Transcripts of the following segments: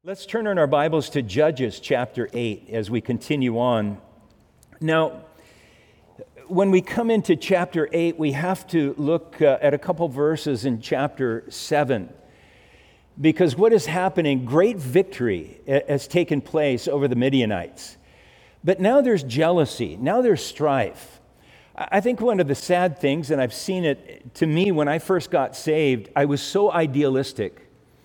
Let's turn in our Bibles to Judges chapter 8 as we continue on. Now, when we come into chapter 8, we have to look at a couple verses in chapter 7. Because what is happening, great victory has taken place over the Midianites. But now there's jealousy, now there's strife. I think one of the sad things, and I've seen it to me when I first got saved, I was so idealistic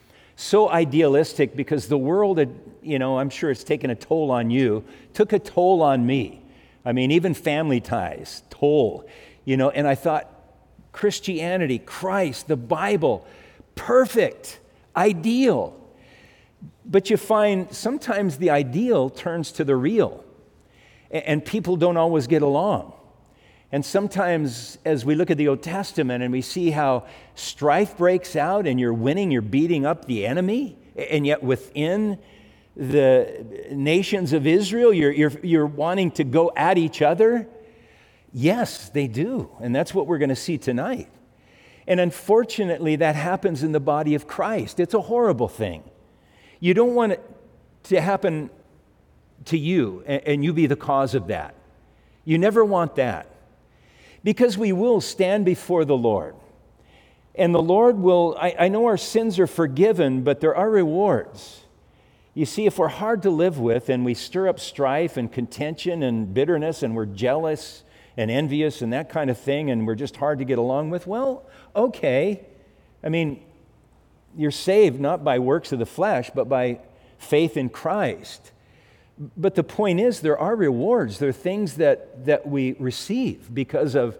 because the world had, I'm sure it's taken a toll on you, took a toll on me. I mean, even family ties, toll, and I thought, Christianity, Christ, the Bible, perfect, ideal. But you find sometimes the ideal turns to the real, and people don't always get along. And sometimes as we look at the Old Testament and we see how strife breaks out and you're winning, you're beating up the enemy, and yet within the nations of Israel, you're wanting to go at each other. Yes, they do. And that's what we're going to see tonight. And unfortunately, that happens in the body of Christ. It's a horrible thing. You don't want it to happen to you and you be the cause of that. You never want that. Because we will stand before the Lord. And the Lord will, I know our sins are forgiven, but there are rewards. You see, if we're hard to live with and we stir up strife and contention and bitterness and we're jealous and envious and that kind of thing and we're just hard to get along with, well, okay. I mean, you're saved not by works of the flesh, but by faith in Christ. But the point is, there are rewards. There are things that we receive because of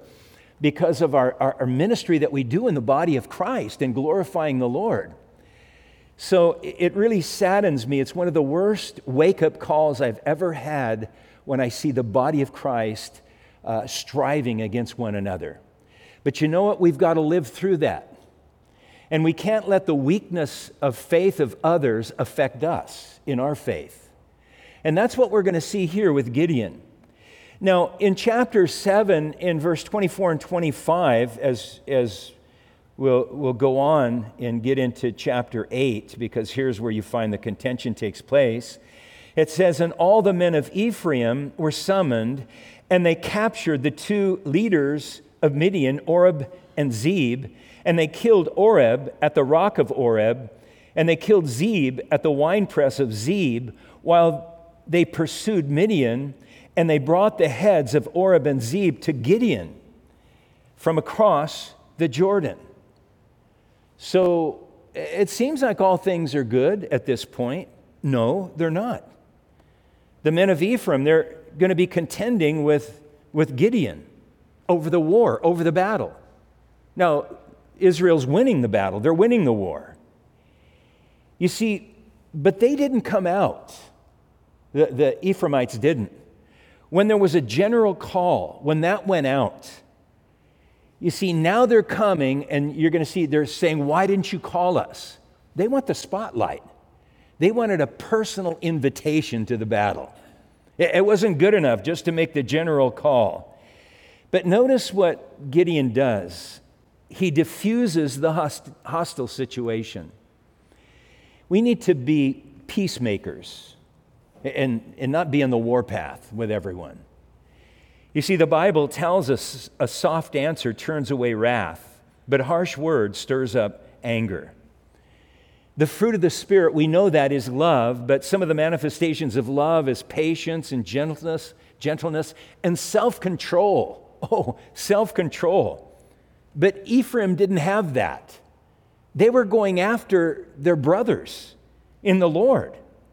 our ministry that we do in the body of Christ and glorifying the Lord. So it really saddens me. It's one of the worst wake-up calls I've ever had when I see the body of Christ striving against one another. But you know what? We've got to live through that. And we can't let the weakness of faith of others affect us in our faith. And that's what we're going to see here with Gideon. Now, in chapter 7, in verse 24 and 25, as we'll go on and get into chapter 8, because here's where you find the contention takes place. It says, "And all the men of Ephraim were summoned, and they captured the two leaders of Midian, Oreb and Zeb, and they killed Oreb at the rock of Oreb, and they killed Zeb at the winepress of Zeb, while they pursued Midian, and they brought the heads of Oreb and Zeb to Gideon from across the Jordan." So it seems like all things are good at this point. No, they're not. The men of Ephraim, they're going to be contending with Gideon over the war, over the battle. Now, Israel's winning the battle. They're winning the war. You see, but they didn't come out. The Ephraimites didn't. When there was a general call, when that went out, you see, now they're coming, and you're going to see they're saying, "Why didn't you call us?" They want the spotlight. They wanted a personal invitation to the battle. It wasn't good enough just to make the general call. But notice what Gideon does. He diffuses the hostile situation. We need to be peacemakers and not be on the warpath with everyone. You see, the Bible tells us a soft answer turns away wrath, but harsh words stirs up anger. The fruit of the Spirit, we know that is love, but some of the manifestations of love is patience and gentleness and self-control. Oh, self-control. But Ephraim didn't have that. They were going after their brothers in the Lord.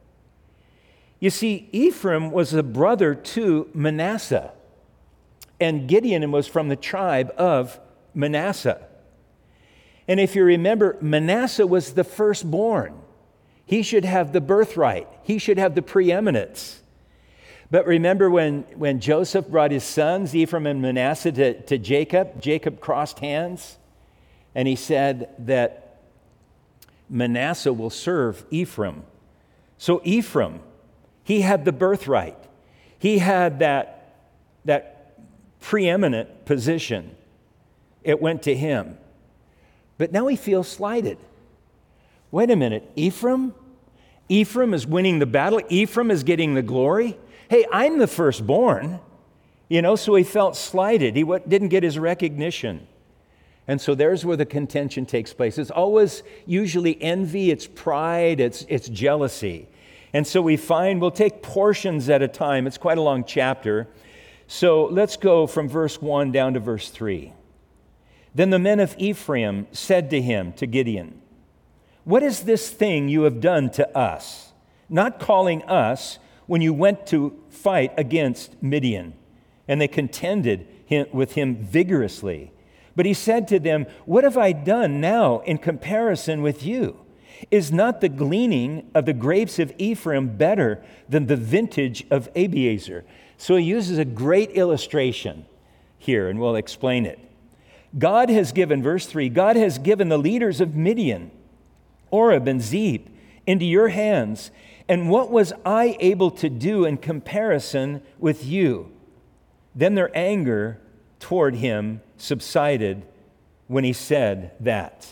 You see, Ephraim was a brother to Manasseh, and Gideon was from the tribe of Manasseh. And if you remember, Manasseh was the firstborn. He should have the birthright. He should have the preeminence. But remember when Joseph brought his sons, Ephraim and Manasseh, to Jacob, Jacob crossed hands, and he said that Manasseh will serve Ephraim. So Ephraim, he had the birthright. He had that preeminent position. It went to him. But now he feels slighted. Wait a minute, Ephraim Ephraim is winning the battle. Ephraim is getting the glory. Hey, I'm the firstborn. So he felt slighted. He didn't get his recognition. And so there's where the contention takes place. It's always usually envy, it's pride, it's jealousy. And so we'll take portions at a time. It's quite a long chapter. So let's go from verse 1 down to verse 3. Then the men of Ephraim said to him, to Gideon, "What is this thing you have done to us, not calling us when you went to fight against Midian?" And they contended with him vigorously. But he said to them, "What have I done now in comparison with you? Is not the gleaning of the grapes of Ephraim better than the vintage of Abiezer?" So he uses a great illustration here, and we'll explain it. God has given, verse 3, God has given the leaders of Midian, Oreb and Zeb, into your hands. And what was I able to do in comparison with you? Then their anger toward him subsided when he said that.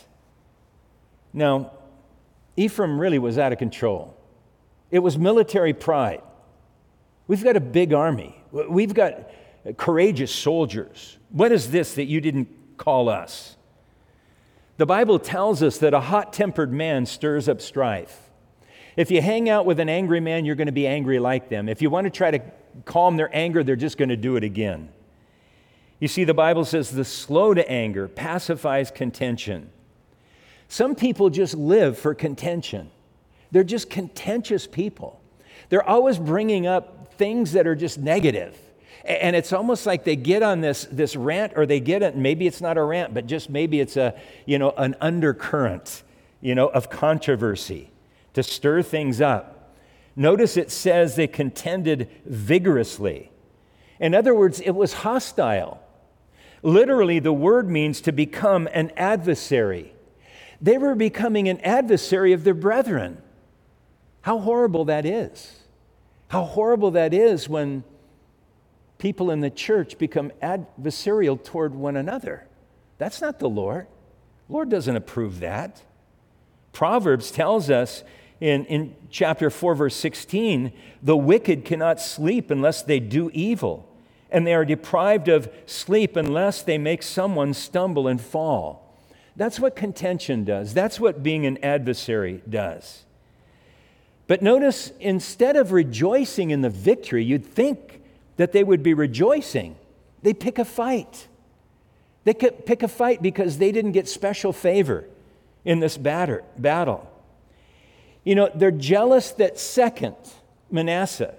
Now, Ephraim really was out of control. It was military pride. We've got a big army. We've got courageous soldiers. What is this that you didn't call us? The Bible tells us that a hot-tempered man stirs up strife. If you hang out with an angry man, you're going to be angry like them. If you want to try to calm their anger, they're just going to do it again. You see, the Bible says the slow to anger pacifies contention. Some people just live for contention. They're just contentious people. They're always bringing up things that are just negative. And it's almost like they get on this rant, or they get it, maybe it's not a rant, but just maybe it's an undercurrent, of controversy to stir things up. Notice it says they contended vigorously. In other words, it was hostile. Literally, the word means to become an adversary. They were becoming an adversary of their brethren. How horrible that is. How horrible that is when people in the church become adversarial toward one another. That's not the Lord. The Lord doesn't approve that. Proverbs tells us in chapter 4, verse 16, the wicked cannot sleep unless they do evil, and they are deprived of sleep unless they make someone stumble and fall. That's what contention does. That's what being an adversary does. But notice, instead of rejoicing in the victory, you'd think that they would be rejoicing. They pick a fight. They pick a fight because they didn't get special favor in this battle. They're jealous that Manasseh,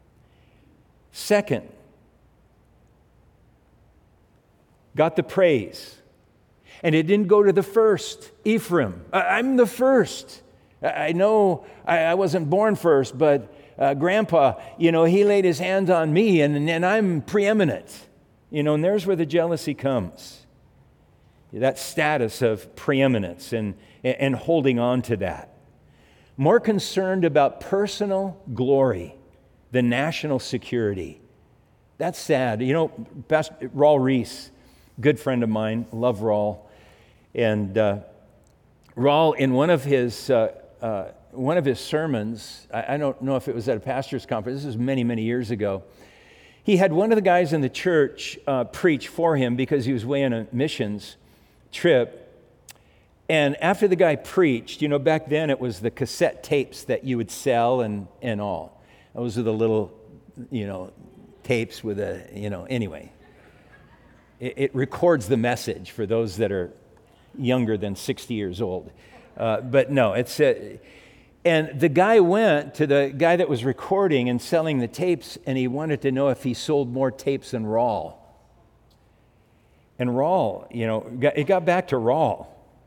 got the praise. And it didn't go to the first, Ephraim. I'm the first. I know I wasn't born first, but Grandpa, he laid his hands on me, and I'm preeminent. And there's where the jealousy comes. That status of preeminence and holding on to that. More concerned about personal glory than national security. That's sad. Pastor Raul Reese, good friend of mine, love Raul. And Raul, in one of his sermons, I don't know if it was at a pastor's conference, this was many, many years ago, he had one of the guys in the church preach for him because he was away on a missions trip. And after the guy preached, back then it was the cassette tapes that you would sell and all. Those are the little, tapes with anyway. It records the message for those that are younger than 60 years old. But no, and the guy went to the guy that was recording and selling the tapes, and he wanted to know if he sold more tapes than Raul. And Raul, it got back to Raul.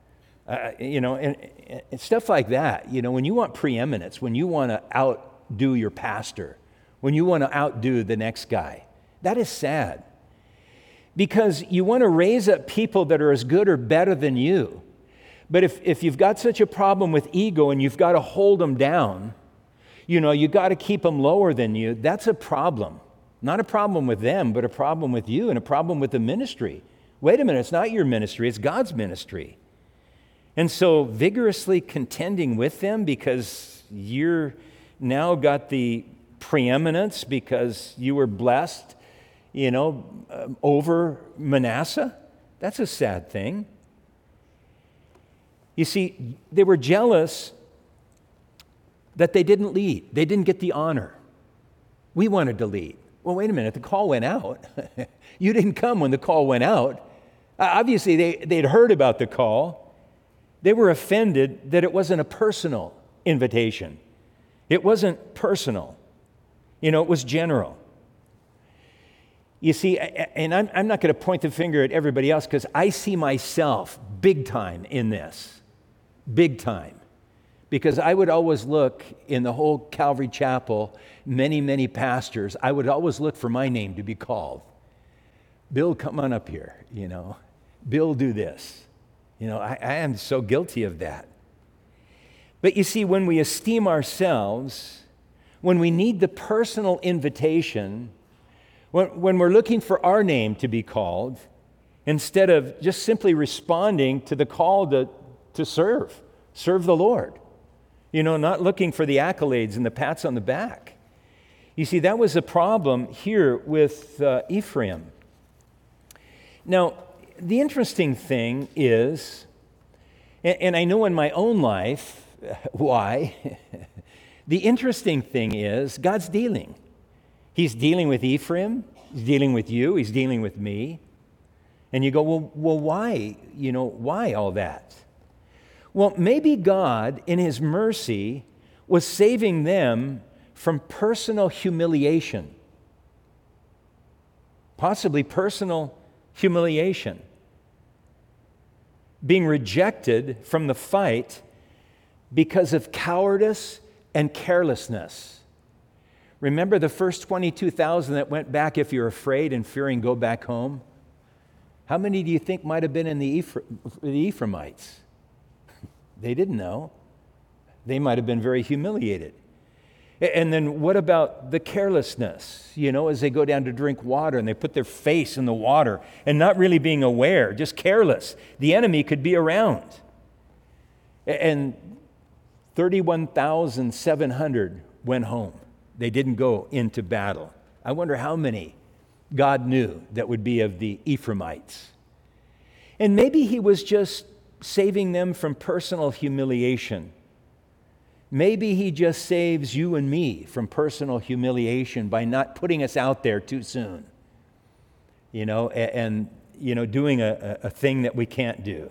And stuff like that. When you want preeminence, when you want to outdo your pastor, when you want to outdo the next guy, that is sad. Because you want to raise up people that are as good or better than you. But if you've got such a problem with ego and you've got to hold them down, you got to keep them lower than you, that's a problem. Not a problem with them, but a problem with you and a problem with the ministry. Wait a minute, it's not your ministry, it's God's ministry. And so vigorously contending with them because, you're now got the preeminence because you were blessed, over Manasseh. That's a sad thing. You see, they were jealous that they didn't lead. They didn't get the honor. We wanted to lead. Well, wait a minute, the call went out. You didn't come when the call went out. Obviously, they'd heard about the call. They were offended that it wasn't a personal invitation. It wasn't personal. It was general. You see, and I'm not going to point the finger at everybody else because I see myself big time in this. Big time. Because I would always look in the whole Calvary Chapel, many, many pastors, I would always look for my name to be called. Bill, come on up here, Bill, do this. I am so guilty of that. But you see, when we esteem ourselves, when we need the personal invitation, when we're looking for our name to be called, instead of just simply responding to the call to serve the Lord, not looking for the accolades and the pats on the back. You see, that was a problem here with Ephraim. Now, the interesting thing is, and I know in my own life why, the interesting thing is God's dealing. He's dealing with Ephraim, he's dealing with you, he's dealing with me. And you go, well, why? Why all that? Well, maybe God, in his mercy, was saving them from personal humiliation. Possibly personal humiliation. Being rejected from the fight because of cowardice and carelessness. Remember the first 22,000 that went back, if you're afraid and fearing, go back home? How many do you think might have been in the Ephraimites? They didn't know. They might have been very humiliated. And then what about the carelessness? As they go down to drink water and they put their face in the water and not really being aware, just careless. The enemy could be around. And 31,700 went home. They didn't go into battle. I wonder how many God knew that would be of the Ephraimites. And maybe he was just saving them from personal humiliation. Maybe he just saves you and me from personal humiliation by not putting us out there too soon. And doing a thing that we can't do.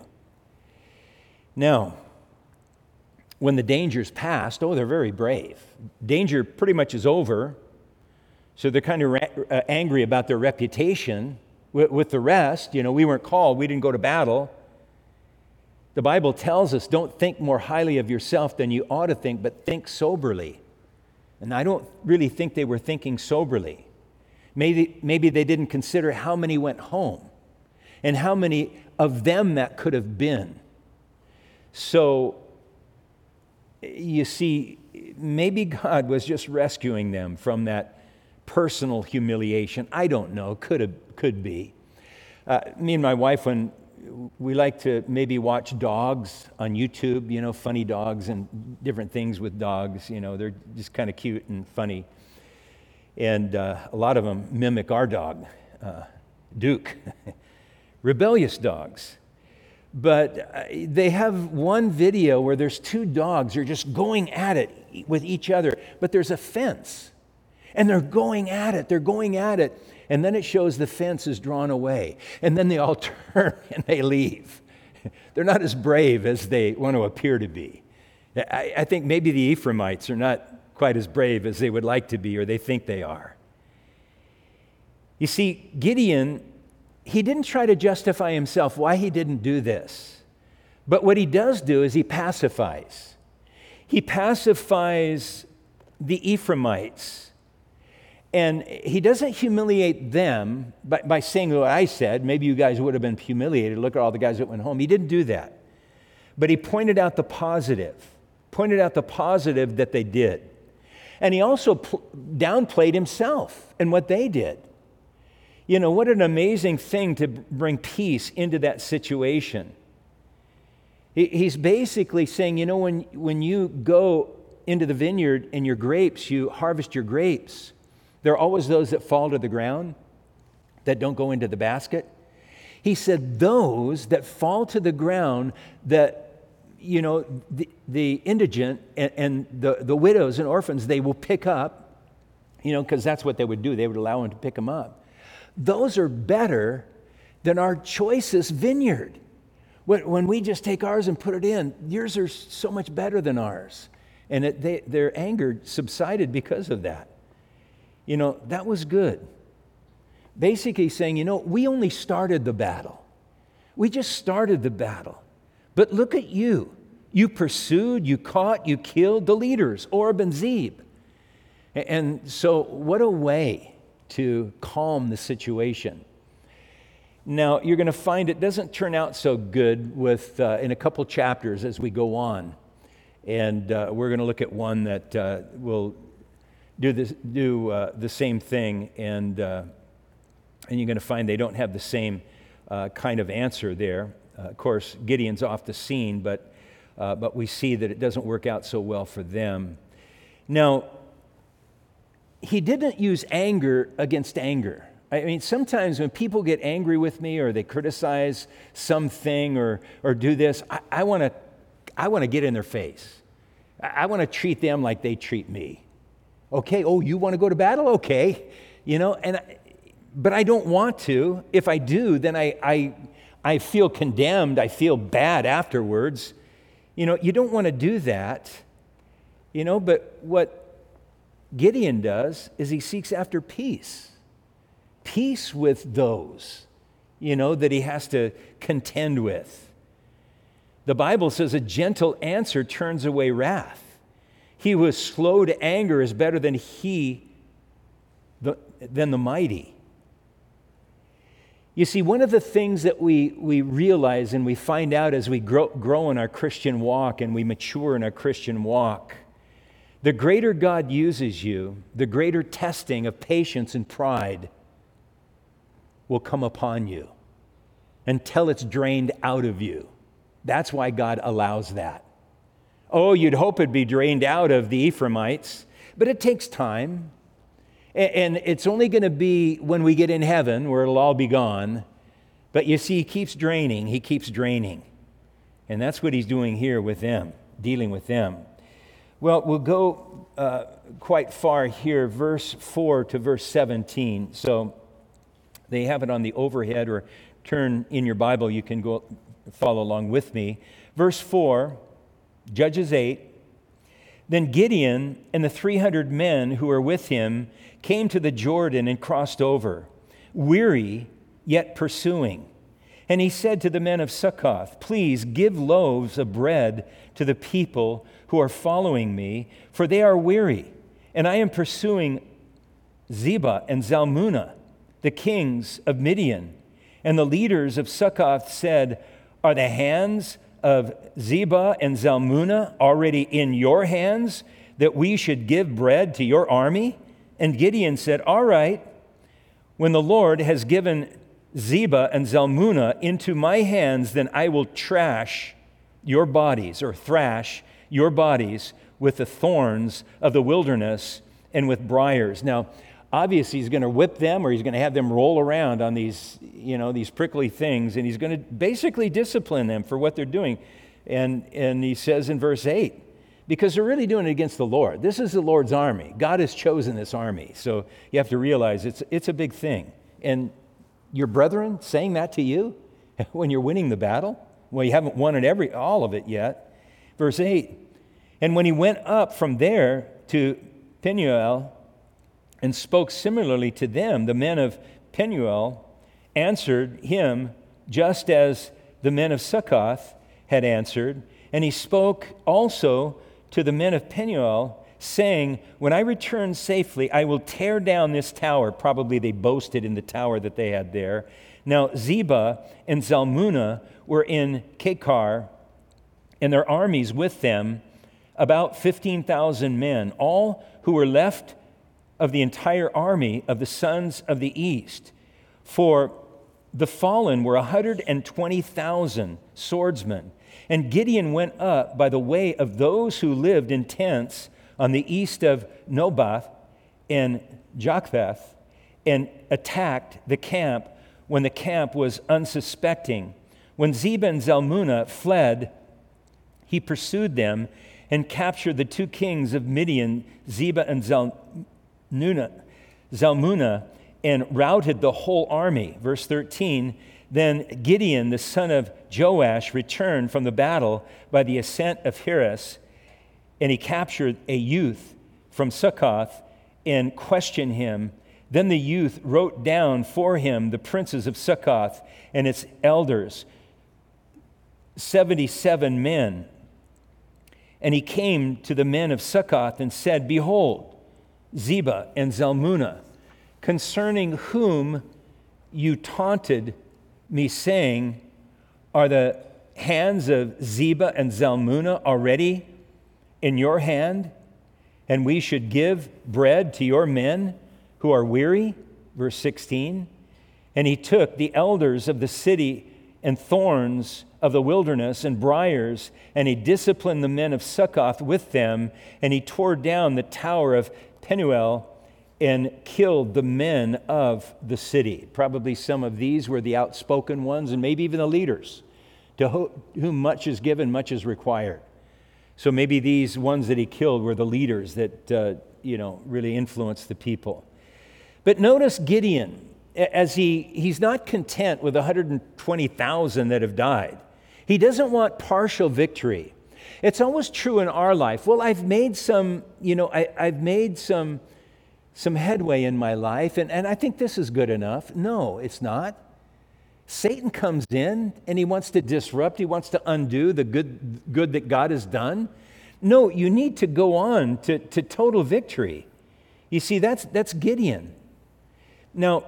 Now, when the danger's passed, they're very brave. Danger pretty much is over, so they're kind of angry about their reputation. With the rest, we weren't called, we didn't go to battle. The Bible tells us, don't think more highly of yourself than you ought to think, but think soberly. And I don't really think they were thinking soberly. Maybe they didn't consider how many went home and how many of them that could have been. So, you see, maybe God was just rescuing them from that personal humiliation. I don't know, could be. Me and my wife, when we like to maybe watch dogs on YouTube, funny dogs and different things with dogs, they're just kind of cute and funny. And a lot of them mimic our dog, Duke, rebellious dogs. But they have one video where there's two dogs, they're just going at it with each other, but there's a fence. And they're going at it, and then it shows the fence is drawn away. And then they all turn and they leave. They're not as brave as they want to appear to be. I think maybe the Ephraimites are not quite as brave as they would like to be or they think they are. You see, Gideon, he didn't try to justify himself why he didn't do this. But what he does do is he pacifies. He pacifies the Ephraimites. And he doesn't humiliate them by saying what I said. Maybe you guys would have been humiliated. Look at all the guys that went home. He didn't do that. But he pointed out the positive that they did. And he also downplayed himself and what they did. What an amazing thing to bring peace into that situation. He's basically saying, when you go into the vineyard and your grapes, you harvest your grapes, there are always those that fall to the ground, that don't go into the basket. He said, those that fall to the ground, that, the indigent and the widows and orphans, they will pick up, because that's what they would do. They would allow them to pick them up. Those are better than our choicest vineyard. When we just take ours and put it in, yours are so much better than ours. And their anger subsided because of that. That was good. Basically saying, we only started the battle. We just started the battle. But look at you. You pursued, you caught, you killed the leaders, Oreb and Zeeb. And so what a way to calm the situation. Now, you're going to find it doesn't turn out so good with in a couple chapters as we go on. And we're going to look at one that will do the same thing. And you're going to find they don't have the same kind of answer there. Of course, Gideon's off the scene, but we see that it doesn't work out so well for them. Now, he didn't use anger against anger. I mean, sometimes when people get angry with me or they criticize something or do this, I want to get in their face. I want to treat them like they treat me. Okay, oh, you want to go to battle? Okay. But I don't want to. If I do, then I feel condemned. I feel bad afterwards. You don't want to do that. But what Gideon does is he seeks after peace. Peace with those, that he has to contend with. The Bible says a gentle answer turns away wrath. He who is slow to anger is better than the mighty. You see, one of the things that we realize and we find out as we grow in our Christian walk and we mature in our Christian walk, the greater God uses you, the greater testing of patience and pride will come upon you until it's drained out of you. That's why God allows that. Oh, you'd hope it'd be drained out of the Ephraimites, but it takes time. And it's only going to be when we get in heaven where it'll all be gone. But you see, he keeps draining. And that's what he's doing here with them, dealing with them. Well, we'll go quite far here, verse 4 to verse 17. So they have it on the overhead, or turn in your Bible. You can go follow along with me. Verse 4, Judges 8. Then Gideon and the 300 men who were with him came to the Jordan and crossed over, weary yet pursuing. And he said to the men of Succoth, please give loaves of bread to the people who are following me, for they are weary, and I am pursuing Zebah and Zalmunna, the kings of Midian. And the leaders of Succoth said, are the hands of Zebah and Zalmunna already in your hands, that we should give bread to your army? And Gideon said, all right, when the Lord has given Zebah and Zalmunna into my hands, then I will thrash your bodies with the thorns of the wilderness and with briars. Now, obviously, he's going to whip them, or he's going to have them roll around on these, these prickly things, and he's going to basically discipline them for what they're doing. And he says in verse 8, because they're really doing it against the Lord. This is the Lord's army. God has chosen this army. So you have to realize it's a big thing. And your brethren saying that to you when you're winning the battle? Well, you haven't won all of it yet. Verse 8, and when he went up from there to Penuel and spoke similarly to them, the men of Penuel answered him just as the men of Succoth had answered. And he spoke also to the men of Penuel, saying, when I return safely, I will tear down this tower. Probably they boasted in the tower that they had there. Now, Zebah and Zalmunna were in Kekar, and their armies with them, about 15,000 men, all who were left of the entire army of the sons of the east. For the fallen were 120,000 swordsmen, And Gideon went up by the way of those who lived in tents on the east of Nobath and Jogbeth, and attacked the camp when the camp was unsuspecting. When Zebah and Zalmunna fled, he pursued them and captured the two kings of Midian, Zebah and Zalmunna, and routed the whole army. Verse 13, then Gideon, the son of Joash, returned from the battle by the ascent of Heres, and he captured a youth from Succoth and questioned him. Then the youth wrote down for him the princes of Succoth and its elders, 77 men. And he came to the men of Succoth and said, behold, Zebah and Zalmunna, concerning whom you taunted me, saying, are the hands of Zebah and Zalmunna already in your hand, and we should give bread to your men who are weary? Verse 16, and he took the elders of the city and thorns of the wilderness and briars, and he disciplined the men of Succoth with them, and he tore down the tower of Penuel and killed the men of the city. Probably some of these were the outspoken ones, and maybe even the leaders, to whom much is given, much is required. So maybe these ones that he killed were the leaders that really influenced the people. But notice Gideon, as he's not content with 120,000 that have died. He doesn't want partial victory. It's always true in our life. Well, I've made some headway in my life, and I think this is good enough. No, it's not. Satan comes in and he wants to disrupt, he wants to undo the good that God has done. No, you need to go on to total victory. You see, that's Gideon. Now,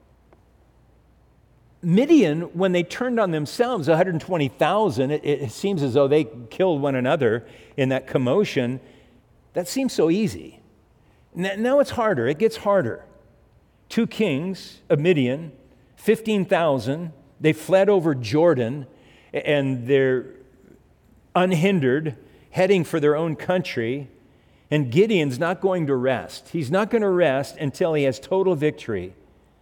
Midian, when they turned on themselves, 120,000, it seems as though they killed one another in that commotion. That seems so easy. Now it's harder. It gets harder. 2 kings of Midian, 15,000. They fled over Jordan, and they're unhindered, heading for their own country. And Gideon's not going to rest. He's not going to rest until he has total victory.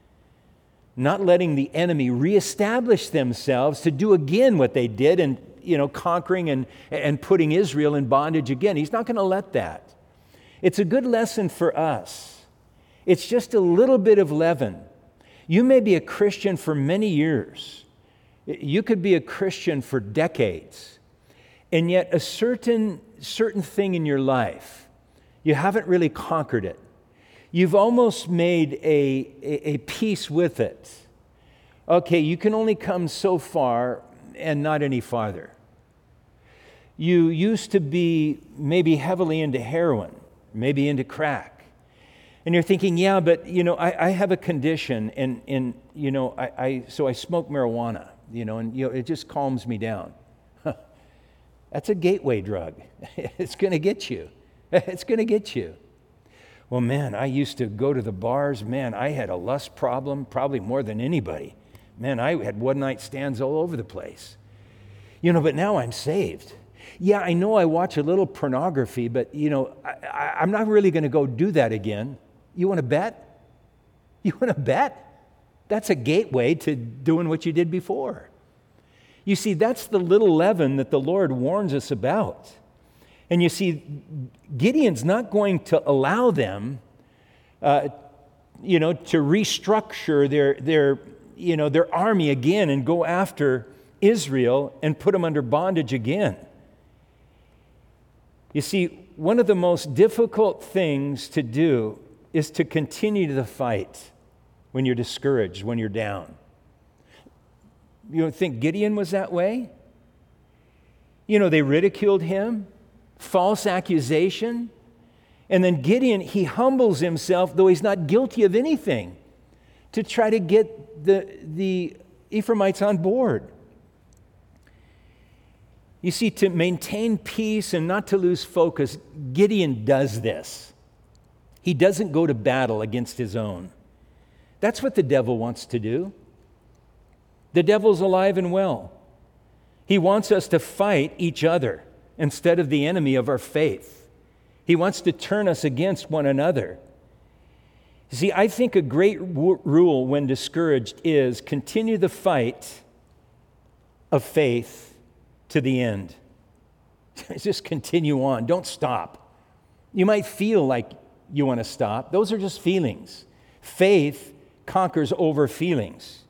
Not letting the enemy reestablish themselves to do again what they did, and conquering and putting Israel in bondage again. He's not going to let that. It's a good lesson for us. It's just a little bit of leaven. You may be a Christian for many years. You could be a Christian for decades. And yet a certain thing in your life, you haven't really conquered it. You've almost made a peace with it. Okay, you can only come so far and not any farther. You used to be maybe heavily into heroin, maybe into crack. And you're thinking, yeah, but I have a condition, and so I smoke marijuana, and it just calms me down. That's a gateway drug. It's going to get you. It's going to get you. Well, man, I used to go to the bars. Man, I had a lust problem, probably more than anybody. Man, I had one-night stands all over the place. But now I'm saved. Yeah, I know I watch a little pornography, but, I'm not really going to go do that again. You want to bet? You want to bet? That's a gateway to doing what you did before. You see, that's the little leaven that the Lord warns us about. And you see, Gideon's not going to allow them, to restructure their army again and go after Israel and put them under bondage again. You see, one of the most difficult things to do is to continue the fight when you're discouraged, when you're down. You don't think Gideon was that way? They ridiculed him. False accusation. And then Gideon, he humbles himself, though he's not guilty of anything, to try to get the Ephraimites on board. You see, to maintain peace and not to lose focus, Gideon does this. He doesn't go to battle against his own. That's what the devil wants to do. The devil's alive and well. He wants us to fight each other instead of the enemy of our faith. He wants to turn us against one another. See, I think a great rule when discouraged is continue the fight of faith to the end. Just continue on. Don't stop. You might feel like you want to stop. Those are just feelings. Faith conquers over feelings.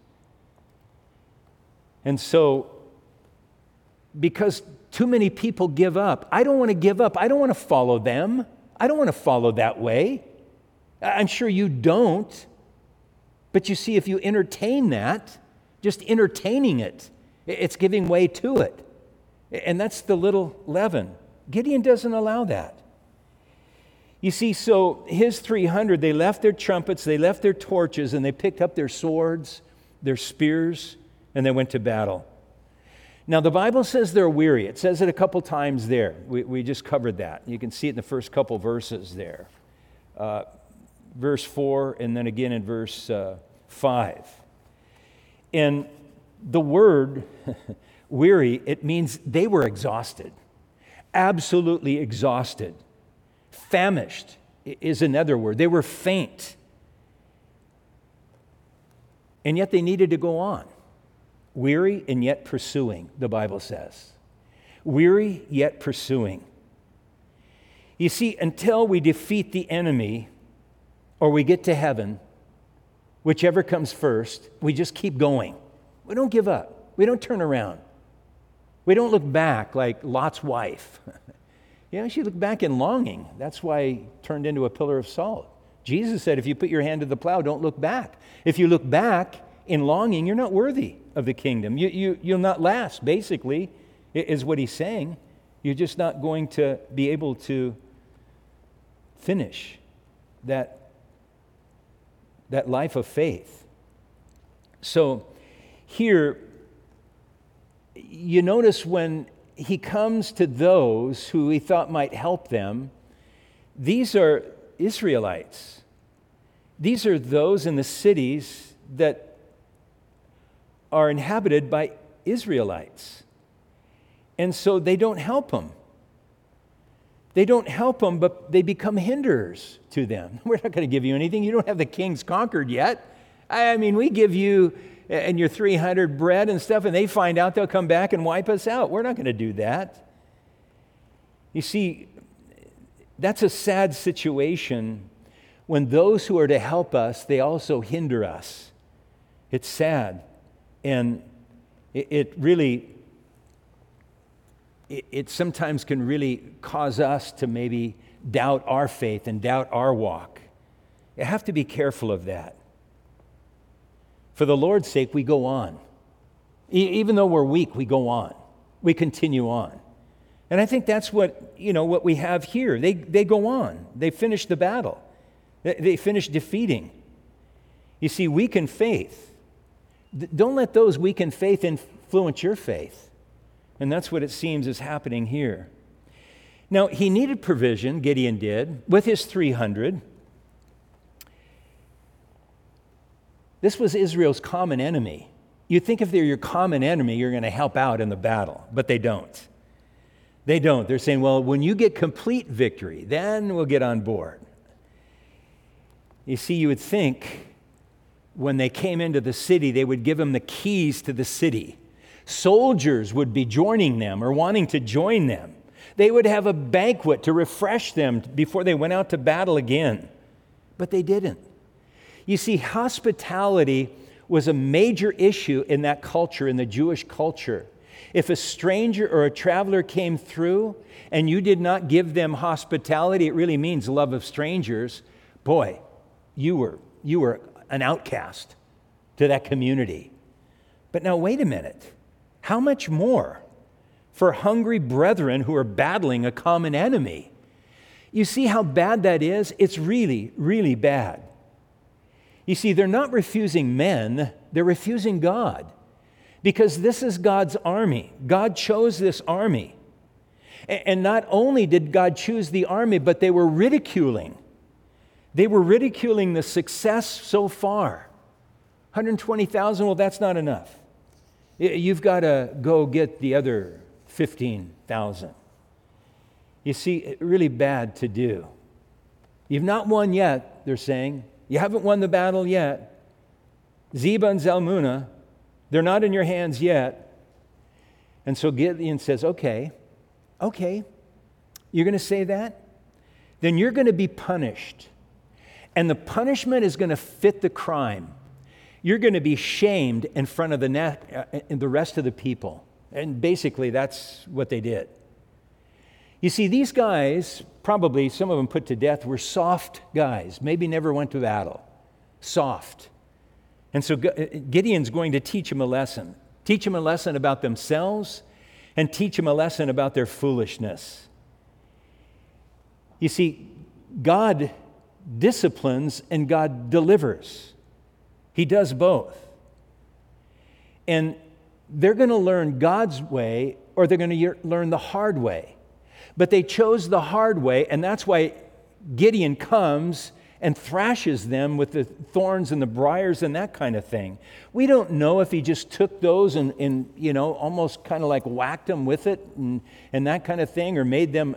And so, because too many people give up, I don't want to give up. I don't want to follow them. I don't want to follow that way. I'm sure you don't. But you see, if you entertain that, just entertaining it, it's giving way to it. And that's the little leaven. Gideon doesn't allow that. You see, so his 300, they left their trumpets, they left their torches, and they picked up their swords, their spears, and they went to battle. Now, the Bible says they're weary. It says it a couple times there. We just covered that. You can see it in the first couple verses there. Verse 4, and then again in verse 5. And the word weary, it means they were exhausted, absolutely exhausted. Famished is another word. They were faint. And yet they needed to go on. Weary and yet pursuing, the Bible says. Weary yet pursuing. You see, until we defeat the enemy or we get to heaven, whichever comes first, we just keep going. We don't give up. We don't turn around. We don't look back like Lot's wife. She looked back in longing. That's why he turned into a pillar of salt. Jesus said, if you put your hand to the plow, don't look back. If you look back in longing, you're not worthy of the kingdom. You'll not last, basically, is what he's saying. You're just not going to be able to finish that life of faith. So here, you notice when he comes to those who he thought might help them, these are Israelites. These are those in the cities that are inhabited by Israelites. And so they don't help them. They don't help them, but they become hinders to them. We're not going to give you anything. You don't have the kings conquered yet. I mean, we give you and your 300 bread and stuff, and they find out, they'll come back and wipe us out. We're not going to do that. You see, that's a sad situation when those who are to help us, they also hinder us. It's sad. And it sometimes can really cause us to maybe doubt our faith and doubt our walk. You have to be careful of that. For the Lord's sake, we go on. Even though we're weak, we go on. We continue on. And I think that's what we have here. They go on. They finish the battle. They finish defeating. You see, weaken faith. Don't let those weaken faith influence your faith. And that's what it seems is happening here. Now, he needed provision, Gideon did, with his 300. This was Israel's common enemy. You think if they're your common enemy, you're going to help out in the battle, but they don't. They don't. They're saying, well, when you get complete victory, then we'll get on board. You see, you would think when they came into the city, they would give them the keys to the city. Soldiers would be joining them or wanting to join them. They would have a banquet to refresh them before they went out to battle again. But they didn't. You see, hospitality was a major issue in that culture, in the Jewish culture. If a stranger or a traveler came through and you did not give them hospitality, it really means love of strangers. Boy, you were an outcast to that community. But now wait a minute. How much more for hungry brethren who are battling a common enemy? You see how bad that is? It's really, really bad. You see, they're not refusing men, they're refusing God. Because this is God's army. God chose this army. And not only did God choose the army, but they were ridiculing. They were ridiculing the success so far. 120,000, well, that's not enough. You've got to go get the other 15,000. You see, really bad to do. You've not won yet, they're saying. You haven't won the battle yet. Zebah and Zalmunna, they're not in your hands yet. And so Gideon says, okay, you're going to say that? Then you're going to be punished. And the punishment is going to fit the crime. You're going to be shamed in front of the rest of the people. And basically, that's what they did. You see, these guys, probably some of them put to death, were soft guys, maybe never went to battle. Soft. And so Gideon's going to teach them a lesson. Teach them a lesson about themselves and teach them a lesson about their foolishness. You see, God disciplines and God delivers. He does both. And they're going to learn God's way or they're going to learn the hard way. But they chose the hard way, and that's why Gideon comes and thrashes them with the thorns and the briars and that kind of thing. We don't know if he just took those and almost kind of like whacked them with it and that kind of thing, or made them,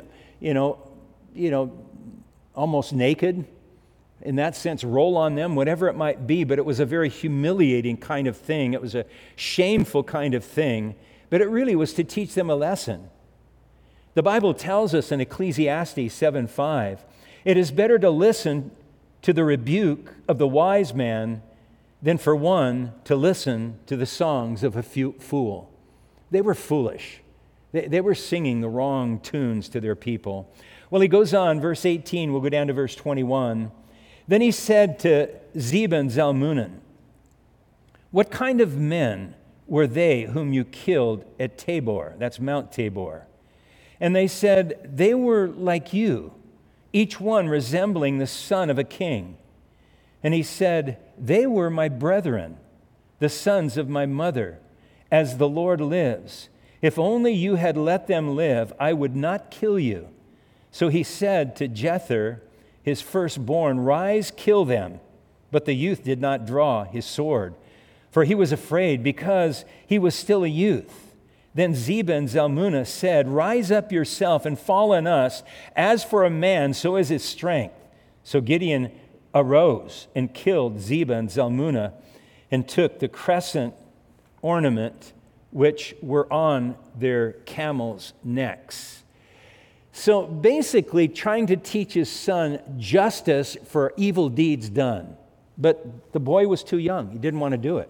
almost naked, in that sense, roll on them, whatever it might be. But it was a very humiliating kind of thing. It was a shameful kind of thing. But it really was to teach them a lesson. The Bible tells us in Ecclesiastes 7:5, it is better to listen to the rebuke of the wise man than for one to listen to the songs of a fool. They were foolish. They were singing the wrong tunes to their people. Well, he goes on, verse 18, we'll go down to verse 21. Then he said to Zebah and Zalmunna, what kind of men were they whom you killed at Tabor? That's Mount Tabor. And they said, they were like you, each one resembling the son of a king. And he said, they were my brethren, the sons of my mother, as the Lord lives. If only you had let them live, I would not kill you. So he said to Jether, his firstborn, rise, kill them. But the youth did not draw his sword, for he was afraid because he was still a youth. Then Zebah and Zalmunna said, rise up yourself and fall on us. As for a man, so is his strength. So Gideon arose and killed Zebah and Zalmunna and took the crescent ornament which were on their camels' necks. So basically trying to teach his son justice for evil deeds done. But the boy was too young. He didn't want to do it.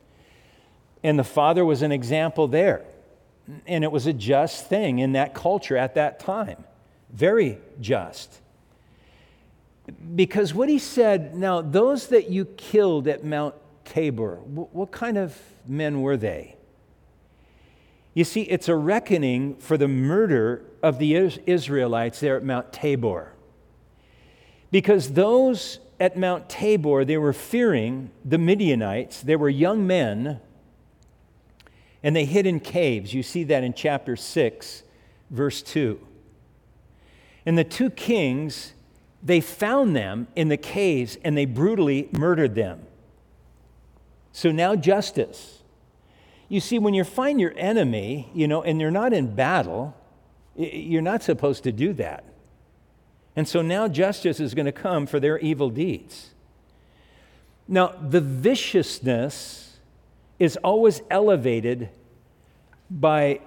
And the father was an example there. And it was a just thing in that culture at that time. Very just. Because what he said, now those that you killed at Mount Tabor, what kind of men were they? You see, it's a reckoning for the murder of the Israelites there at Mount Tabor. Because those at Mount Tabor, they were fearing the Midianites. They were young men, and they hid in caves. You see that in chapter 6, verse 2. And the two kings, they found them in the caves, and they brutally murdered them. So now justice. You see, when you find your enemy, and they're not in battle, you're not supposed to do that. And so now justice is going to come for their evil deeds. Now, the viciousness is always elevated by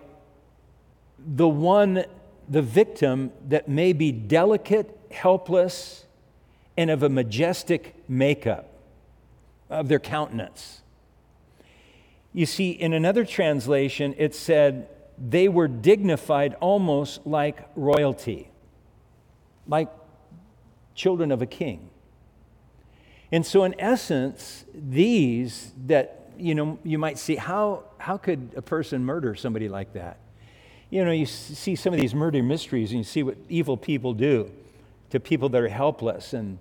the victim that may be delicate, helpless, and of a majestic makeup of their countenance. You see, in another translation, it said they were dignified almost like royalty, like children of a king. And so in essence, these that, you might see, how could a person murder somebody like that? You see some of these murder mysteries and you see what evil people do to people that are helpless and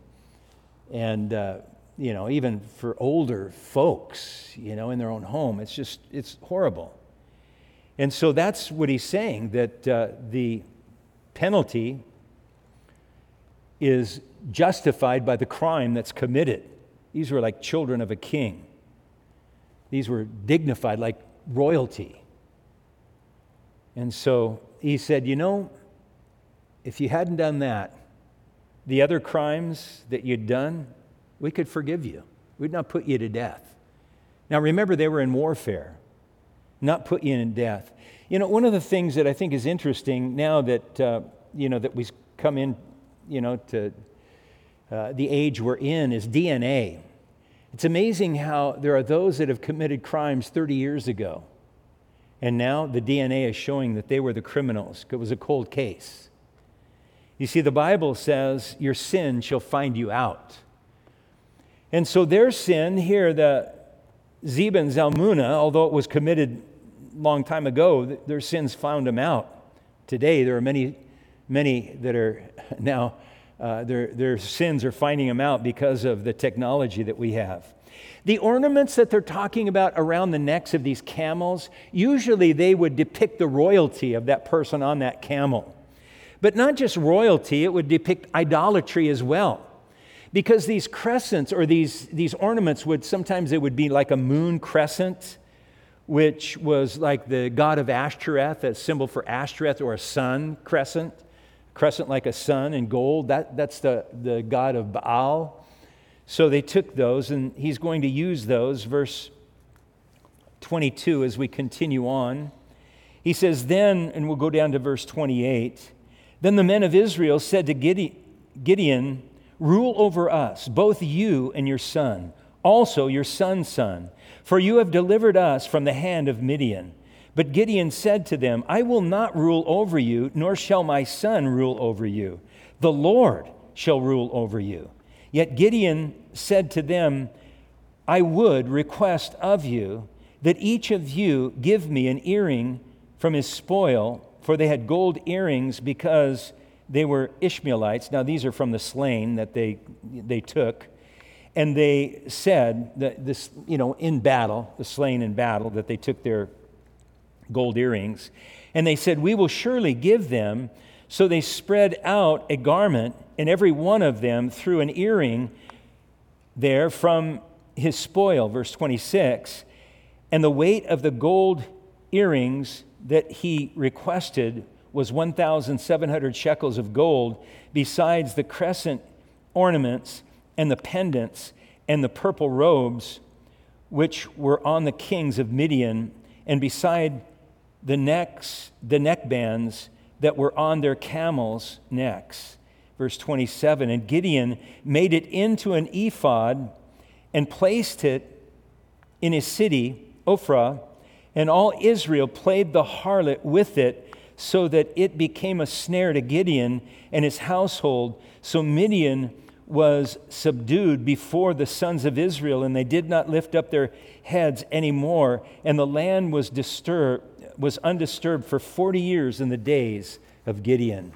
even for older folks, in their own home. It's horrible. And so that's what he's saying, that the penalty is justified by the crime that's committed. These were like children of a king. These were dignified like royalty. And so he said, if you hadn't done that, the other crimes that you'd done, we could forgive you. We'd not put you to death. Now remember, they were in warfare, not put you in death. One of the things that I think is interesting now that, that we've come in, to the age we're in is DNA. It's amazing how there are those that have committed crimes 30 years ago. And now the DNA is showing that they were the criminals. It was a cold case. You see, the Bible says, your sin shall find you out. And so their sin here, the Zeba and Zalmunna, although it was committed a long time ago, their sins found them out. Today, there are many that are now, their sins are finding them out because of the technology that we have. The ornaments that they're talking about around the necks of these camels, usually they would depict the royalty of that person on that camel. But not just royalty, it would depict idolatry as well. Because these crescents or these ornaments sometimes it would be like a moon crescent, which was like the god of Ashtoreth, a symbol for Ashtoreth, or a sun crescent like a sun in gold. That's the god of Baal. So they took those, and he's going to use those. Verse 22, as we continue on, he says, then, and we'll go down to verse 28, then the men of Israel said to Gideon, rule over us, both you and your son, also your son's son, for you have delivered us from the hand of Midian. But Gideon said to them, I will not rule over you, nor shall my son rule over you. The Lord shall rule over you. Yet Gideon said to them, I would request of you that each of you give me an earring from his spoil, for they had gold earrings because they were Ishmaelites. Now these are from the slain that they took. And they said that this, in battle, the slain in battle, that they took their gold earrings. And they said, we will surely give them. So they spread out a garment, and every one of them threw an earring there from his spoil. Verse 26, and the weight of the gold earrings that he requested was 1,700 shekels of gold, besides the crescent ornaments and the pendants and the purple robes which were on the kings of Midian, and beside the neck bands that were on their camels' necks. Verse 27, and Gideon made it into an ephod and placed it in his city, Ophrah, and all Israel played the harlot with it, so that it became a snare to Gideon and his household. So Midian was subdued before the sons of Israel, and they did not lift up their heads anymore, and the land was undisturbed for 40 years in the days of Gideon.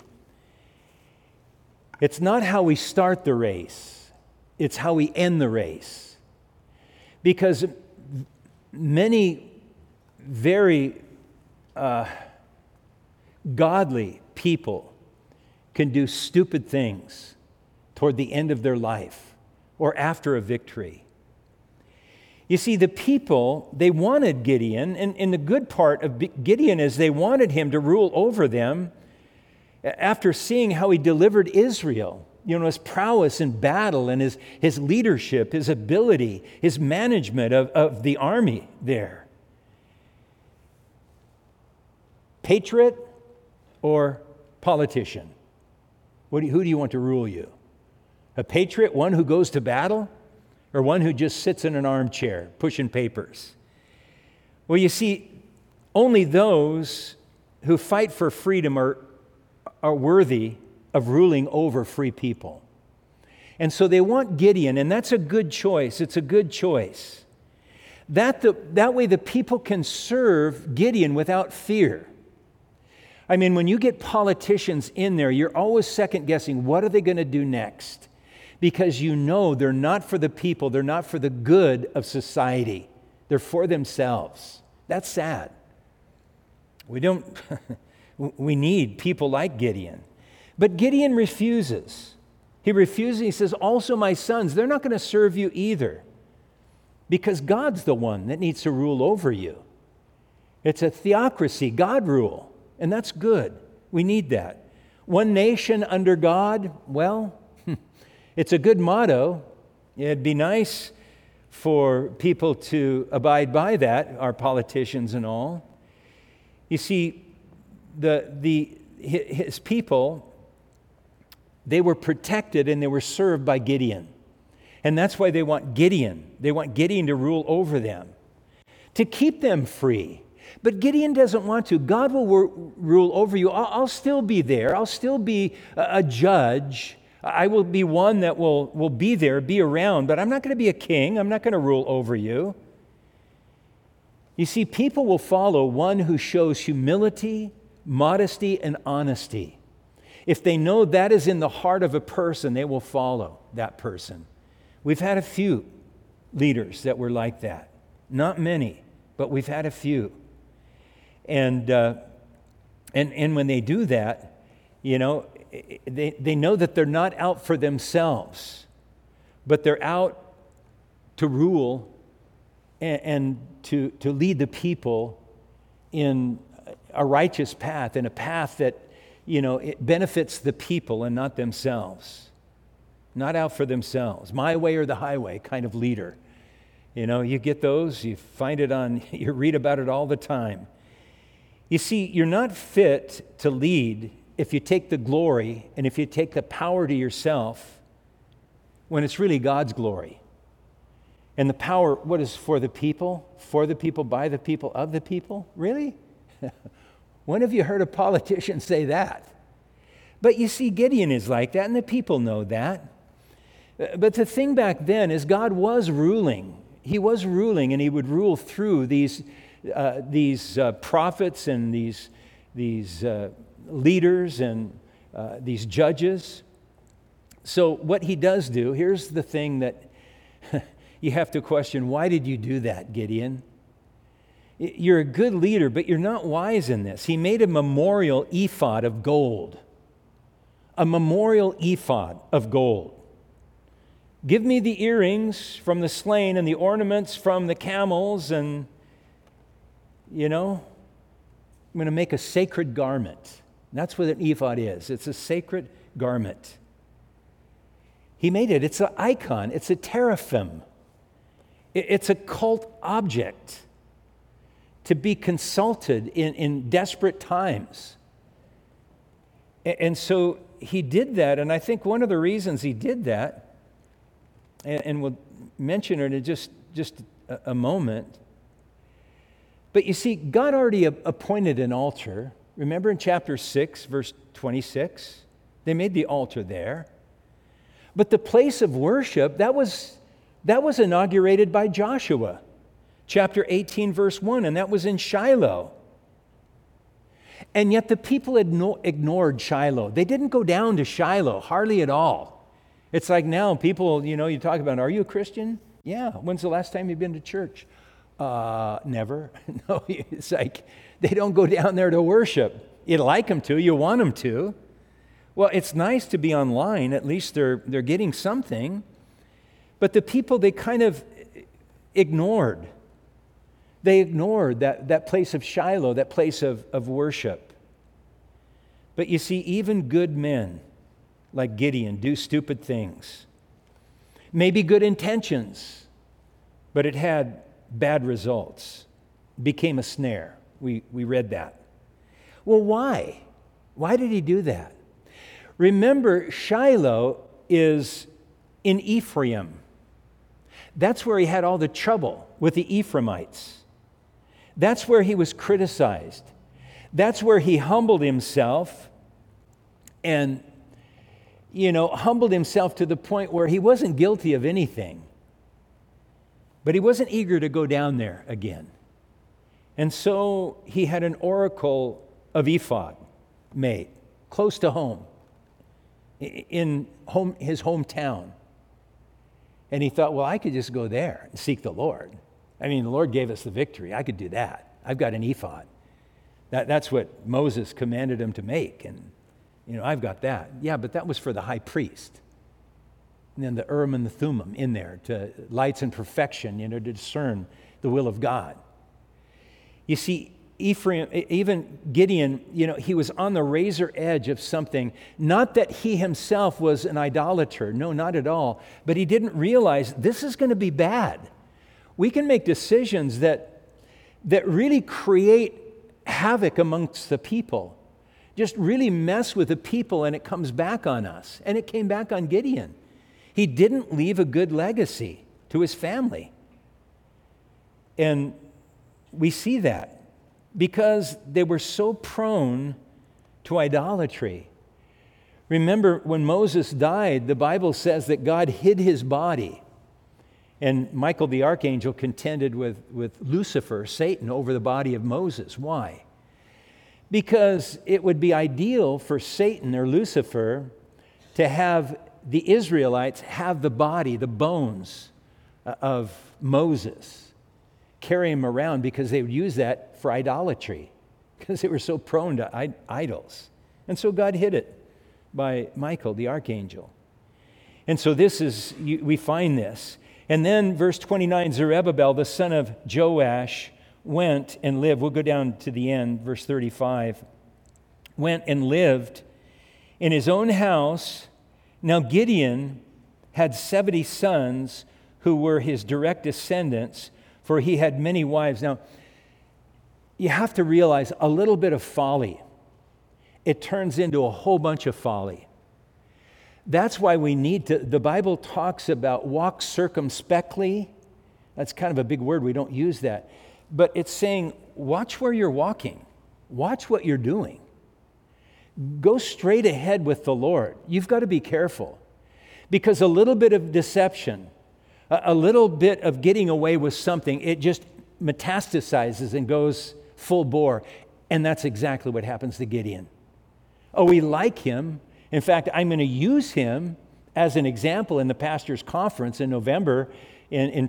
It's not how we start the race, it's how we end the race. Because many very godly people can do stupid things toward the end of their life or after a victory. You see, the people, they wanted Gideon, and the good part of Gideon is they wanted him to rule over them after seeing how he delivered Israel, his prowess in battle and his leadership, his ability, his management of the army there. Patriot or politician? Who do you want to rule you? A patriot, one who goes to battle, or one who just sits in an armchair pushing papers? Well, you see, only those who fight for freedom are worthy of ruling over free people. And so they want Gideon, and that's a good choice. It's a good choice. That way the people can serve Gideon without fear. I mean, when you get politicians in there, you're always second guessing, what are they going to do next? Because they're not for the people, they're not for the good of society. They're for themselves. That's sad. We need people like Gideon. But Gideon refuses. He refuses. He says, also my sons, they're not going to serve you either. Because God's the one that needs to rule over you. It's a theocracy, God rule, and that's good. We need that. One nation under God, well, it's a good motto. It'd be nice for people to abide by that, our politicians and all. You see, his people, they were protected and they were served by Gideon. And that's why they want Gideon. They want Gideon to rule over them, to keep them free. But Gideon doesn't want to. God will rule over you. I'll still be there. I'll still be a judge. I will be one that will be there, be around, but I'm not going to be a king. I'm not going to rule over you. You see, people will follow one who shows humility, modesty, and honesty. If they know that is in the heart of a person, they will follow that person. We've had a few leaders that were like that. Not many, but we've had a few. And when they do that, you know, they know that they're not out for themselves, but they're out to rule and to lead the people in a righteous path, in a path that, you know, it benefits the people and not themselves. Not out for themselves. My way or the highway kind of leader. You know, you get those, you find it you read about it all the time. You see, you're not fit to lead if you take the glory and if you take the power to yourself when it's really God's glory. And the power, what is for the people, by the people, of the people? Really? When have you heard a politician say that? But you see, Gideon is like that, and the people know that. But the thing back then is God was ruling. He was ruling, and he would rule through these prophets and these leaders and these judges. So what he does do, here's the thing that you have to question, why did you do that, Gideon? You're a good leader, but you're not wise in this. He made a memorial ephod of gold. A memorial ephod of gold. Give me the earrings from the slain and the ornaments from the camels, and, you know, I'm going to make a sacred garment. That's what an ephod is. It's a sacred garment. He made it. It's an icon. It's a teraphim. It's a cult object to be consulted in desperate times. And so he did that, and I think one of the reasons he did that, and we'll mention it in just a moment, but you see, God already appointed an altar. Remember in chapter 6, verse 26? They made the altar there. But the place of worship, that was inaugurated by Joshua. Chapter 18, verse 1, and that was in Shiloh. And yet the people ignored Shiloh. They didn't go down to Shiloh, hardly at all. It's like now people, you know, you talk about, are you a Christian? Yeah. When's the last time you've been to church? Never. No, it's like they don't go down there to worship. You'd like them to, you want them to. Well, it's nice to be online. At least they're getting something. But the people, they kind of ignored. They ignored that place of Shiloh, that place of worship. But you see, even good men like Gideon do stupid things. Maybe good intentions, but it had bad results. Became a snare. We read that. Well, why? Why did he do that? Remember, Shiloh is in Ephraim. That's where he had all the trouble with the Ephraimites. That's where he was criticized. That's where he humbled himself and, you know, humbled himself to the point where he wasn't guilty of anything. But he wasn't eager to go down there again. And so he had an oracle of ephod made close to home, in his hometown. And he thought, well, I could just go there and seek the Lord. I mean, the Lord gave us the victory. I could do that. I've got an ephod. That's what Moses commanded him to make. And, you know, I've got that. Yeah, but that was for the high priest. And then the Urim and the Thummim in there to lights and perfection, you know, to discern the will of God. You see, Ephraim, even Gideon, he was on the razor edge of something. Not that he himself was an idolater. No, not at all. But he didn't realize this is going to be bad. We can make decisions that really create havoc amongst the people. Just really mess with the people, and it comes back on us. And it came back on Gideon. He didn't leave a good legacy to his family. And we see that because they were so prone to idolatry. Remember, when Moses died, the Bible says that God hid his body. And Michael the archangel contended with Lucifer, Satan, over the body of Moses. Why? Because it would be ideal for Satan or Lucifer to have the Israelites have the body, the bones of Moses, carry him around, because they would use that for idolatry, because they were so prone to idols. And so God hid it by Michael the archangel. And so we find this. And then verse 29, Zerubbabel, the son of Joash, went and lived. We'll go down to the end, verse 35. Went and lived in his own house. Now Gideon had 70 sons who were his direct descendants, for he had many wives. Now, you have to realize a little bit of folly, it turns into a whole bunch of folly. That's why we need to, the Bible talks about walk circumspectly. That's kind of a big word, we don't use that. But it's saying, watch where you're walking. Watch what you're doing. Go straight ahead with the Lord. You've got to be careful. Because a little bit of deception, a little bit of getting away with something, it just metastasizes and goes full bore. And that's exactly what happens to Gideon. Oh, we like him. In fact, I'm going to use him as an example in the pastors' conference in November not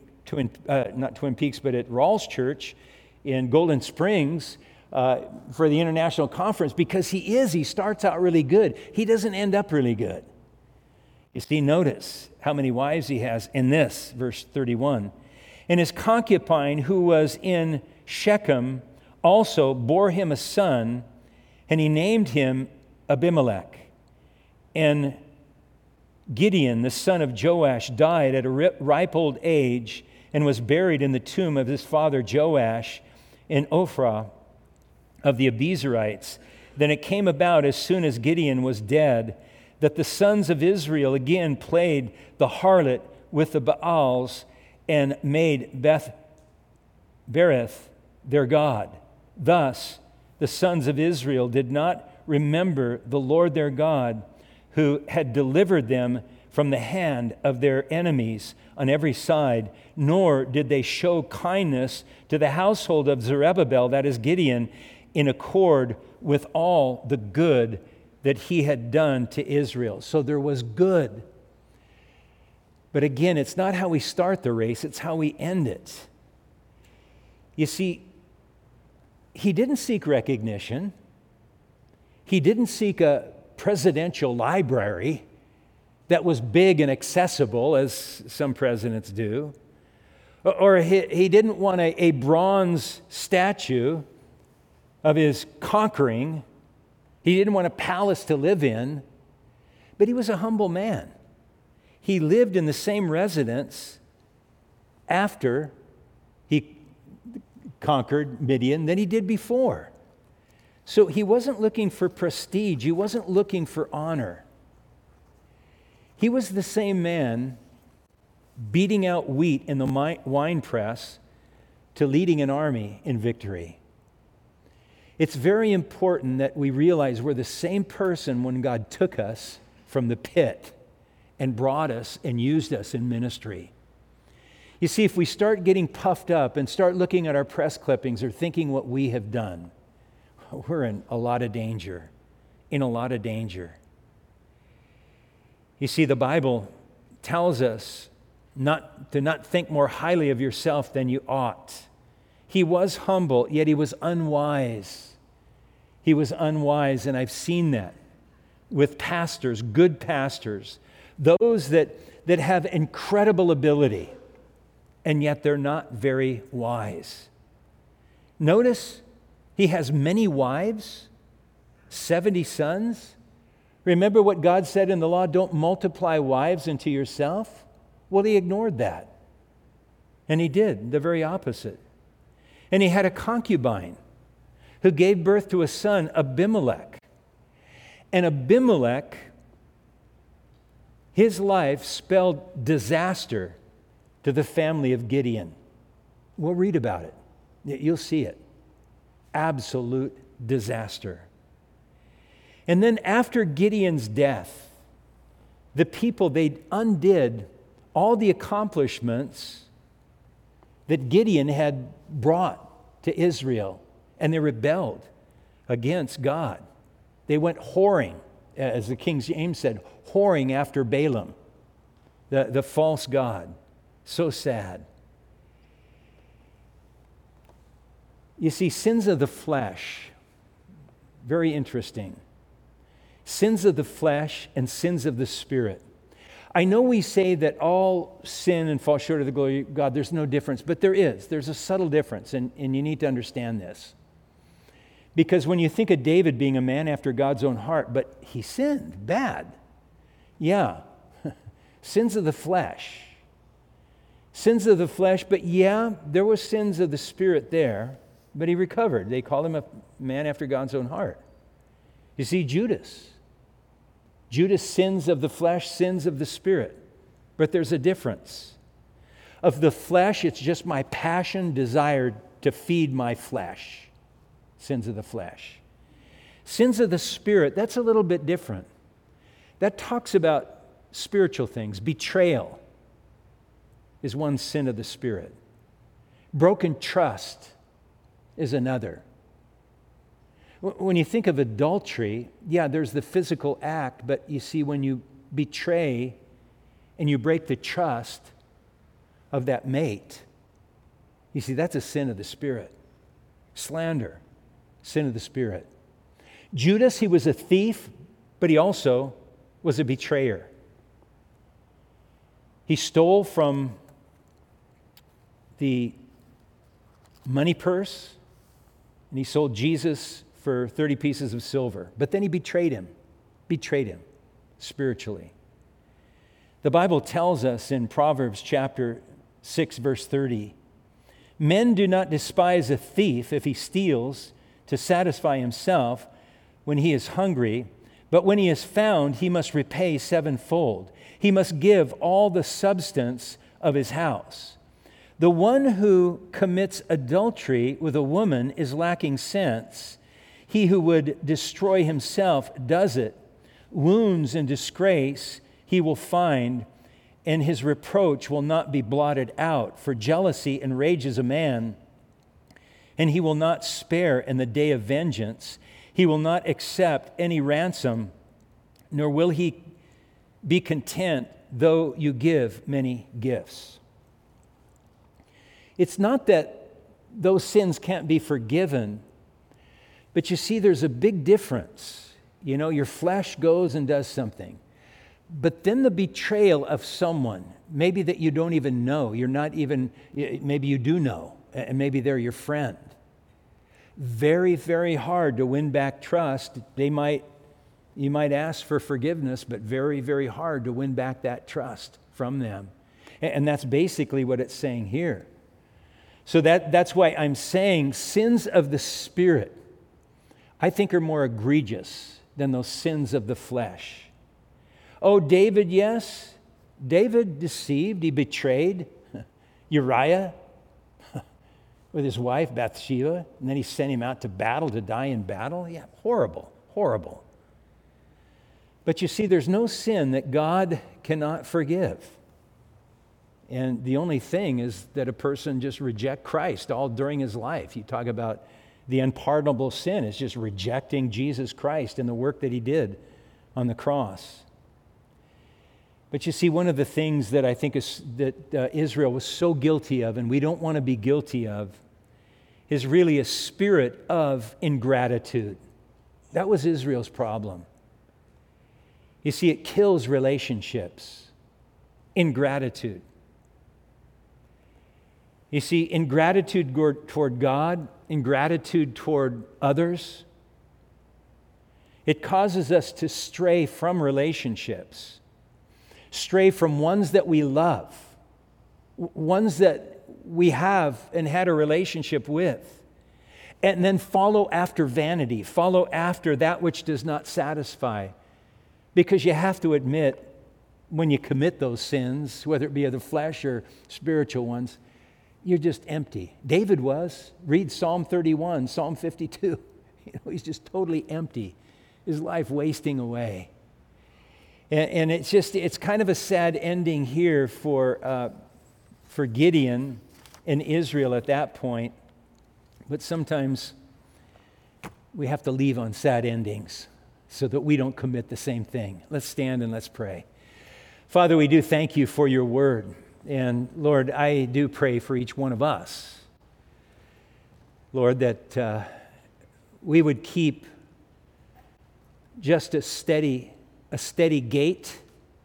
Twin Peaks, but at Rawls Church in Golden Springs for the international conference, because he starts out really good. He doesn't end up really good. You see, notice how many wives he has in this, verse 31. And his concubine, who was in Shechem, also bore him a son, and he named him Abimelech. And Gideon, the son of Joash, died at a ripe old age and was buried in the tomb of his father Joash in Ophrah of the Abiezrites. Then it came about, as soon as Gideon was dead, that the sons of Israel again played the harlot with the Baals and made Berith their god. Thus, the sons of Israel did not remember the Lord their God, who had delivered them from the hand of their enemies on every side, nor did they show kindness to the household of Zerubbabel, that is Gideon, in accord with all the good that he had done to Israel. So there was good. But again, it's not how we start the race, it's how we end it. You see, he didn't seek recognition. He didn't seek a presidential library that was big and accessible, as some presidents do. Or he didn't want a bronze statue of his conquering. He didn't want a palace to live in. But he was a humble man. He lived in the same residence after he conquered Midian than he did before. So he wasn't looking for prestige. He wasn't looking for honor. He was the same man beating out wheat in the wine press to leading an army in victory. It's very important that we realize we're the same person when God took us from the pit and brought us and used us in ministry. You see, if we start getting puffed up and start looking at our press clippings or thinking what we have done, we're in a lot of danger, You see, the Bible tells us not to think more highly of yourself than you ought. He was humble, yet he was unwise. He was unwise, and I've seen that with pastors, good pastors, those that have incredible ability, and yet they're not very wise. Notice He has many wives, 70 sons. Remember what God said in the law, don't multiply wives unto yourself? Well, he ignored that. And he did the very opposite. And he had a concubine who gave birth to a son, Abimelech. And Abimelech, his life spelled disaster to the family of Gideon. We'll read about it. You'll see it. Absolute disaster. And then after Gideon's death, the people, they undid all the accomplishments that Gideon had brought to Israel, and they rebelled against God. They went whoring, as the King James said, whoring after Balaam, the false god. So sad. You see, sins of the flesh, very interesting. Sins of the flesh and sins of the spirit. I know we say that all sin and fall short of the glory of God, there's no difference, but there is. There's a subtle difference, and you need to understand this. Because when you think of David being a man after God's own heart, but he sinned bad. Yeah, sins of the flesh. Sins of the flesh, but yeah, there was sins of the spirit there, but he recovered. They called him a man after God's own heart. You see, Judas, sins of the flesh, sins of the spirit. But there's a difference. Of the flesh, it's just my passion, desire to feed my flesh. Sins of the flesh. Sins of the spirit, that's a little bit different. That talks about spiritual things. Betrayal is one sin of the spirit. Broken trust is another. When you think of adultery, yeah, there's the physical act, but you see, when you betray and you break the trust of that mate, you see, that's a sin of the spirit. Slander, sin of the spirit. Judas, he was a thief, but he also was a betrayer. He stole from the money purse, and he sold Jesus for 30 pieces of silver. But then he betrayed him spiritually. The Bible tells us in Proverbs chapter 6, verse 30, men do not despise a thief if he steals to satisfy himself when he is hungry, but when he is found, he must repay sevenfold. He must give all the substance of his house. The one who commits adultery with a woman is lacking sense. He who would destroy himself does it. Wounds and disgrace he will find, and his reproach will not be blotted out. For jealousy enrages a man, and he will not spare in the day of vengeance. He will not accept any ransom, nor will he be content though you give many gifts. It's not that those sins can't be forgiven, but you see, there's a big difference. You know, your flesh goes and does something. But then the betrayal of someone, maybe that you don't even know, maybe you do know, and maybe they're your friend. Very, very hard to win back trust. You might ask for forgiveness, but very, very hard to win back that trust from them. And that's basically what it's saying here. So that's why I'm saying sins of the spirit, I think, are more egregious than those sins of the flesh. Oh, David, yes. David deceived. He betrayed Uriah with his wife Bathsheba, and then he sent him out to battle, to die in battle. Yeah, horrible, horrible. But you see, there's no sin that God cannot forgive. And the only thing is that a person just reject Christ all during his life. You talk about the unpardonable sin is just rejecting Jesus Christ and the work that he did on the cross. But you see, one of the things that I think Israel was so guilty of, and we don't want to be guilty of, is really a spirit of ingratitude. That was Israel's problem. You see, it kills relationships. Ingratitude. You see, ingratitude toward God, ingratitude toward others, it causes us to stray from relationships, stray from ones that we love, ones that we have and had a relationship with, and then follow after vanity, follow after that which does not satisfy. Because you have to admit, when you commit those sins, whether it be of the flesh or spiritual ones, you're just empty. David was. Read Psalm 31, Psalm 52. He's just totally empty. His life wasting away. And it's kind of a sad ending here for Gideon and Israel at that point. But sometimes we have to leave on sad endings so that we don't commit the same thing. Let's stand and let's pray. Father, we do thank you for your word. And Lord, I do pray for each one of us, Lord, that we would keep just a steady gait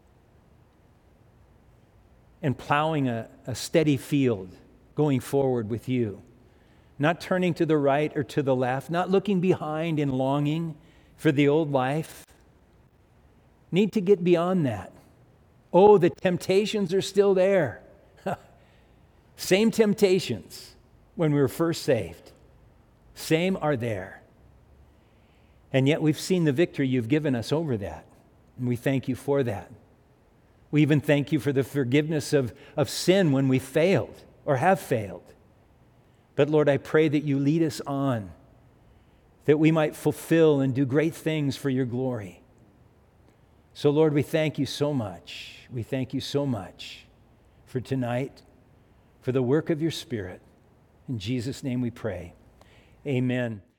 and plowing a steady field going forward with you. Not turning to the right or to the left, not looking behind and longing for the old life. Need to get beyond that. Oh, the temptations are still there. Same temptations when we were first saved. Same are there. And yet we've seen the victory you've given us over that. And we thank you for that. We even thank you for the forgiveness of sin when we failed or have failed. But Lord, I pray that you lead us on, that we might fulfill and do great things for your glory. So Lord, we thank you so much. We thank you so much for tonight, for the work of your Spirit. In Jesus' name we pray. Amen.